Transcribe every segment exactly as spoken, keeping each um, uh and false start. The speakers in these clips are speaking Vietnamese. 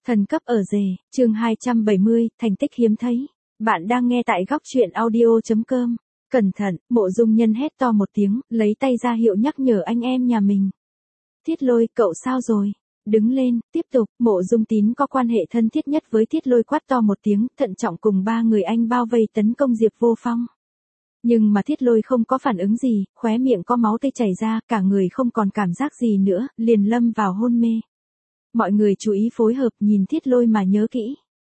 Thần cấp ở rể, chương hai trăm bảy mươi, thành tích hiếm thấy. Bạn đang nghe tại góc truyện audio chấm com. Cẩn thận, Mộ Dung Nhân hét to một tiếng, lấy tay ra hiệu nhắc nhở anh em nhà mình. Thiết Lôi, cậu sao rồi? Đứng lên, tiếp tục, Mộ Dung Tín có quan hệ thân thiết nhất với Thiết Lôi quát to một tiếng, thận trọng cùng ba người anh bao vây tấn công Diệp Vô Phong. Nhưng mà Thiết Lôi không có phản ứng gì, khóe miệng có máu tươi chảy ra, cả người không còn cảm giác gì nữa, liền lâm vào hôn mê. Mọi người chú ý phối hợp nhìn Thiết Lôi mà nhớ kỹ.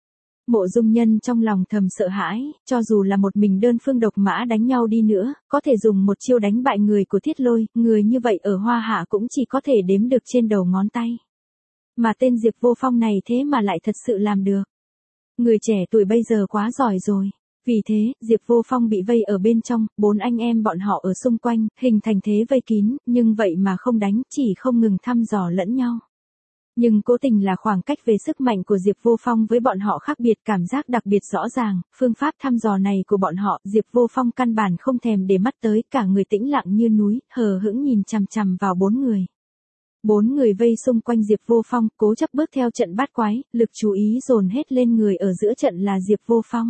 Mộ Dung Nhân trong lòng thầm sợ hãi, cho dù là một mình đơn phương độc mã đánh nhau đi nữa, có thể dùng một chiêu đánh bại người của Thiết Lôi, người như vậy ở Hoa Hạ cũng chỉ có thể đếm được trên đầu ngón tay. Mà tên Diệp Vô Phong này thế mà lại thật sự làm được. Người trẻ tuổi bây giờ quá giỏi rồi. Vì thế, Diệp Vô Phong bị vây ở bên trong, bốn anh em bọn họ ở xung quanh, hình thành thế vây kín, nhưng vậy mà không đánh, chỉ không ngừng thăm dò lẫn nhau. Nhưng cố tình là khoảng cách về sức mạnh của Diệp Vô Phong với bọn họ khác biệt, cảm giác đặc biệt rõ ràng, phương pháp thăm dò này của bọn họ, Diệp Vô Phong căn bản không thèm để mắt tới, cả người tĩnh lặng như núi, hờ hững nhìn chằm chằm vào bốn người. Bốn người vây xung quanh Diệp Vô Phong, cố chấp bước theo trận bát quái, lực chú ý dồn hết lên người ở giữa trận là Diệp Vô Phong.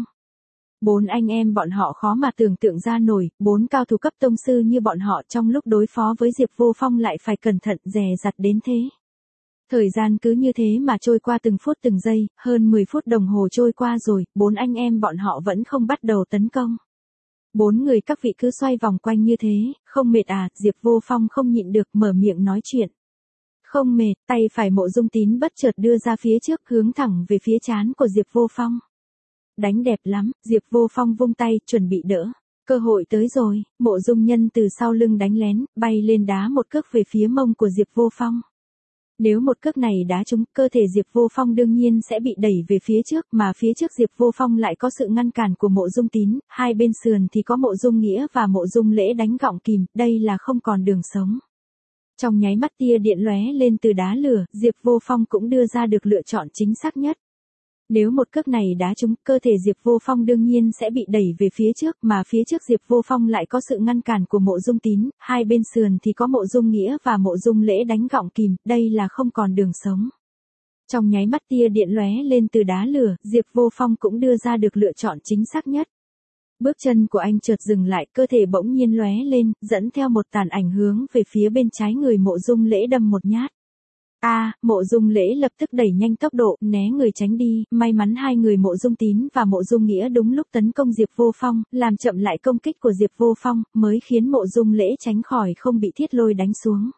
Bốn anh em bọn họ khó mà tưởng tượng ra nổi, bốn cao thủ cấp tông sư như bọn họ trong lúc đối phó với Diệp Vô Phong lại phải cẩn thận dè dặt đến thế. Thời gian cứ như thế mà trôi qua từng phút từng giây, hơn mười phút đồng hồ trôi qua rồi, bốn anh em bọn họ vẫn không bắt đầu tấn công. Bốn người các vị cứ xoay vòng quanh như thế, không mệt à, Diệp Vô Phong không nhịn được mở miệng nói chuyện. Không mệt, tay phải Mộ Dung Tín bất chợt đưa ra phía trước hướng thẳng về phía trán của Diệp Vô Phong. Đánh đẹp lắm, Diệp Vô Phong vung tay, chuẩn bị đỡ. Cơ hội tới rồi, Mộ Dung Nhân từ sau lưng đánh lén, bay lên đá một cước về phía mông của Diệp Vô Phong. Nếu một cước này đá trúng, cơ thể Diệp Vô Phong đương nhiên sẽ bị đẩy về phía trước, mà phía trước Diệp Vô Phong lại có sự ngăn cản của Mộ Dung Tín, hai bên sườn thì có Mộ Dung Nghĩa và Mộ Dung Lễ đánh gọng kìm, đây là không còn đường sống. Trong nháy mắt tia điện lóe lên từ đá lửa, Diệp Vô Phong cũng đưa ra được lựa chọn chính xác nhất. Nếu một cước này đá trúng, cơ thể Diệp Vô Phong đương nhiên sẽ bị đẩy về phía trước, mà phía trước Diệp Vô Phong lại có sự ngăn cản của Mộ Dung Tín, hai bên sườn thì có Mộ Dung Nghĩa và Mộ Dung Lễ đánh gọng kìm, đây là không còn đường sống. Trong nháy mắt tia điện lóe lên từ đá lửa, Diệp Vô Phong cũng đưa ra được lựa chọn chính xác nhất. Bước chân của anh chợt dừng lại, cơ thể bỗng nhiên lóe lên, dẫn theo một tàn ảnh hướng về phía bên trái người Mộ Dung Lễ đâm một nhát. A, à, Mộ Dung Lễ lập tức đẩy nhanh tốc độ, né người tránh đi, may mắn hai người Mộ Dung Tín và Mộ Dung Nghĩa đúng lúc tấn công Diệp Vô Phong, làm chậm lại công kích của Diệp Vô Phong, mới khiến Mộ Dung Lễ tránh khỏi không bị Thiết Lôi đánh xuống.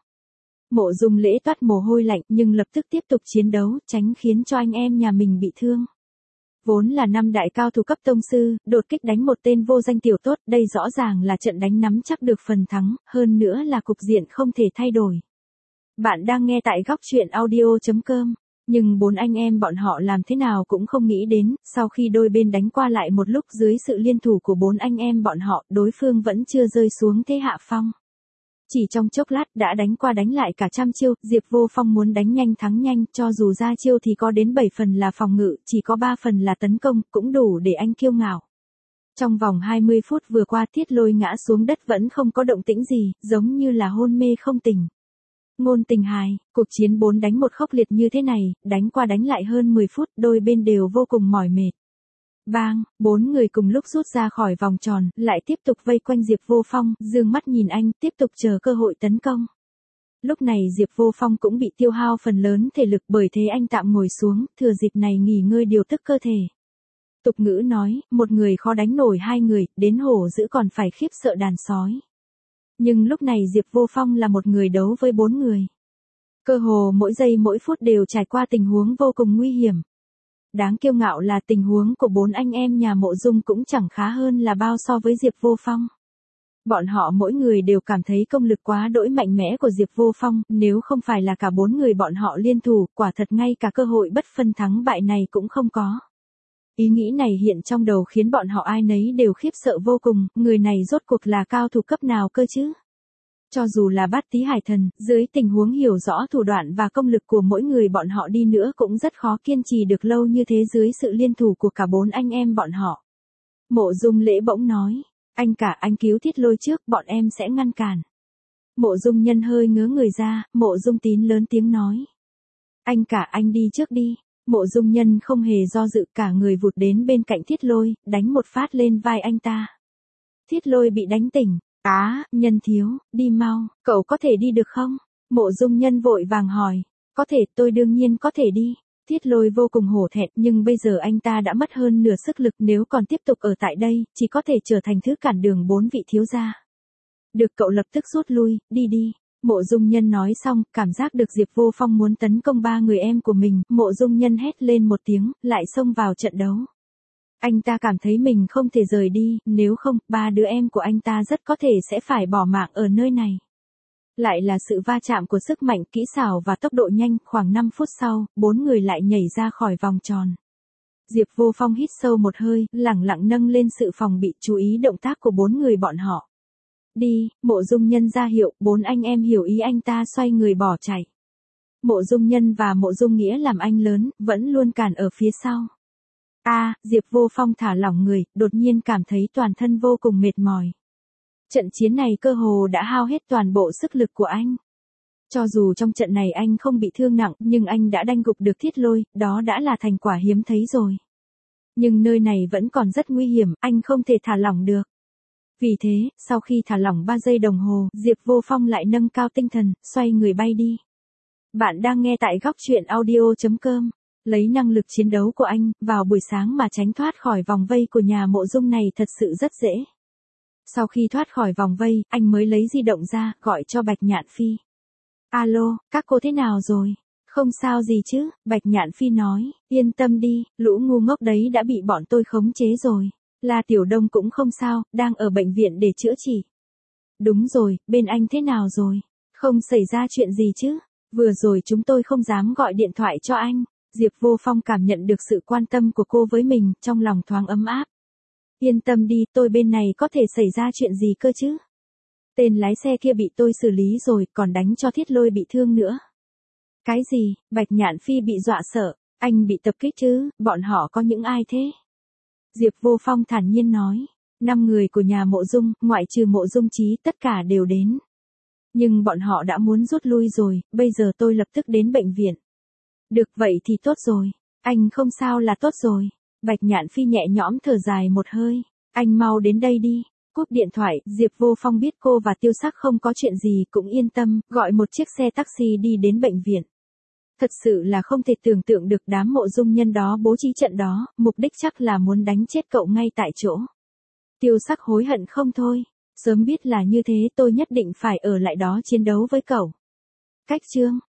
Mộ Dung Lễ toát mồ hôi lạnh nhưng lập tức tiếp tục chiến đấu, tránh khiến cho anh em nhà mình bị thương. Vốn là năm đại cao thủ cấp tông sư, đột kích đánh một tên vô danh tiểu tốt, đây rõ ràng là trận đánh nắm chắc được phần thắng, hơn nữa là cục diện không thể thay đổi. Bạn đang nghe tại góc truyện audio chấm com, nhưng bốn anh em bọn họ làm thế nào cũng không nghĩ đến, sau khi đôi bên đánh qua lại một lúc dưới sự liên thủ của bốn anh em bọn họ, đối phương vẫn chưa rơi xuống thế hạ phong. Chỉ trong chốc lát đã đánh qua đánh lại cả trăm chiêu, Diệp Vô Phong muốn đánh nhanh thắng nhanh, cho dù ra chiêu thì có đến bảy phần là phòng ngự, chỉ có ba phần là tấn công, cũng đủ để anh kiêu ngạo. Trong vòng hai mươi phút vừa qua Thiết Lôi ngã xuống đất vẫn không có động tĩnh gì, giống như là hôn mê không tỉnh. Ngôn Tình hài, cuộc chiến bốn đánh một khốc liệt như thế này, đánh qua đánh lại hơn mười phút, đôi bên đều vô cùng mỏi mệt. Bang, bốn người cùng lúc rút ra khỏi vòng tròn, lại tiếp tục vây quanh Diệp Vô Phong, dương mắt nhìn anh, tiếp tục chờ cơ hội tấn công. Lúc này Diệp Vô Phong cũng bị tiêu hao phần lớn thể lực, bởi thế anh tạm ngồi xuống, thừa dịp này nghỉ ngơi điều tức cơ thể. Tục ngữ nói, một người khó đánh nổi hai người, đến hổ dữ còn phải khiếp sợ đàn sói. Nhưng lúc này Diệp Vô Phong là một người đấu với bốn người. Cơ hồ mỗi giây mỗi phút đều trải qua tình huống vô cùng nguy hiểm. Đáng kiêu ngạo là tình huống của bốn anh em nhà Mộ Dung cũng chẳng khá hơn là bao so với Diệp Vô Phong. Bọn họ mỗi người đều cảm thấy công lực quá đỗi mạnh mẽ của Diệp Vô Phong, nếu không phải là cả bốn người bọn họ liên thủ, quả thật ngay cả cơ hội bất phân thắng bại này cũng không có. Ý nghĩ này hiện trong đầu khiến bọn họ ai nấy đều khiếp sợ vô cùng, người này rốt cuộc là cao thủ cấp nào cơ chứ? Cho dù là Bát Tý Hải Thần, dưới tình huống hiểu rõ thủ đoạn và công lực của mỗi người bọn họ đi nữa cũng rất khó kiên trì được lâu như thế dưới sự liên thủ của cả bốn anh em bọn họ. Mộ Dung Lễ bỗng nói, anh cả anh cứu Thiết Lôi trước, bọn em sẽ ngăn cản. Mộ Dung Nhân hơi ngớ người ra, Mộ Dung Tín lớn tiếng nói. Anh cả anh đi trước đi. Mộ Dung Nhân không hề do dự, cả người vụt đến bên cạnh Thiết Lôi, đánh một phát lên vai anh ta. Thiết Lôi bị đánh tỉnh. Á, Nhân thiếu, đi mau, cậu có thể đi được không? Mộ Dung Nhân vội vàng hỏi. Có thể, tôi đương nhiên có thể đi. Thiết Lôi vô cùng hổ thẹn, nhưng bây giờ anh ta đã mất hơn nửa sức lực, nếu còn tiếp tục ở tại đây, chỉ có thể trở thành thứ cản đường bốn vị thiếu gia. Được, cậu lập tức rút lui, đi đi. Mộ Dung Nhân nói xong, cảm giác được Diệp Vô Phong muốn tấn công ba người em của mình, Mộ Dung Nhân hét lên một tiếng, lại xông vào trận đấu. Anh ta cảm thấy mình không thể rời đi, nếu không, ba đứa em của anh ta rất có thể sẽ phải bỏ mạng ở nơi này. Lại là sự va chạm của sức mạnh, kỹ xảo và tốc độ nhanh, khoảng năm phút sau, bốn người lại nhảy ra khỏi vòng tròn. Diệp Vô Phong hít sâu một hơi, lẳng lặng nâng lên sự phòng bị, chú ý động tác của bốn người bọn họ. Đi, Mộ Dung Nhân ra hiệu, bốn anh em hiểu ý anh ta xoay người bỏ chạy. Mộ Dung Nhân và Mộ Dung Nghĩa làm anh lớn, vẫn luôn cản ở phía sau. A, à, Diệp Vô Phong thả lỏng người, đột nhiên cảm thấy toàn thân vô cùng mệt mỏi. Trận chiến này cơ hồ đã hao hết toàn bộ sức lực của anh. Cho dù trong trận này anh không bị thương nặng, nhưng anh đã đanh gục được Thiết Lôi, đó đã là thành quả hiếm thấy rồi. Nhưng nơi này vẫn còn rất nguy hiểm, anh không thể thả lỏng được. Vì thế, sau khi thả lỏng ba giây đồng hồ, Diệp Vô Phong lại nâng cao tinh thần, xoay người bay đi. Bạn đang nghe tại góc truyện audio chấm com. Lấy năng lực chiến đấu của anh, vào buổi sáng mà tránh thoát khỏi vòng vây của nhà Mộ Dung này thật sự rất dễ. Sau khi thoát khỏi vòng vây, anh mới lấy di động ra, gọi cho Bạch Nhạn Phi. Alo, các cô thế nào rồi? Không sao gì chứ, Bạch Nhạn Phi nói, yên tâm đi, lũ ngu ngốc đấy đã bị bọn tôi khống chế rồi. La Tiểu Đông cũng không sao, đang ở bệnh viện để chữa trị. Đúng rồi, bên anh thế nào rồi? Không xảy ra chuyện gì chứ? Vừa rồi chúng tôi không dám gọi điện thoại cho anh. Diệp Vô Phong cảm nhận được sự quan tâm của cô với mình, trong lòng thoáng ấm áp. Yên tâm đi, tôi bên này có thể xảy ra chuyện gì cơ chứ? Tên lái xe kia bị tôi xử lý rồi, còn đánh cho Thiết Lôi bị thương nữa. Cái gì? Bạch Nhạn Phi bị dọa sợ, anh bị tập kích chứ, bọn họ có những ai thế? Diệp Vô Phong thản nhiên nói, năm người của nhà Mộ Dung, ngoại trừ Mộ Dung Chí, tất cả đều đến. Nhưng bọn họ đã muốn rút lui rồi, bây giờ tôi lập tức đến bệnh viện. Được vậy thì tốt rồi, anh không sao là tốt rồi. Bạch Nhạn Phi nhẹ nhõm thở dài một hơi, anh mau đến đây đi. Cúp điện thoại, Diệp Vô Phong biết cô và Tiêu Sắc không có chuyện gì, cũng yên tâm, gọi một chiếc xe taxi đi đến bệnh viện. Thật sự là không thể tưởng tượng được đám Mộ Dung nhân đó bố trí trận đó, mục đích chắc là muốn đánh chết cậu ngay tại chỗ. Tiêu Sắc hối hận không thôi, sớm biết là như thế tôi nhất định phải ở lại đó chiến đấu với cậu. Cách chương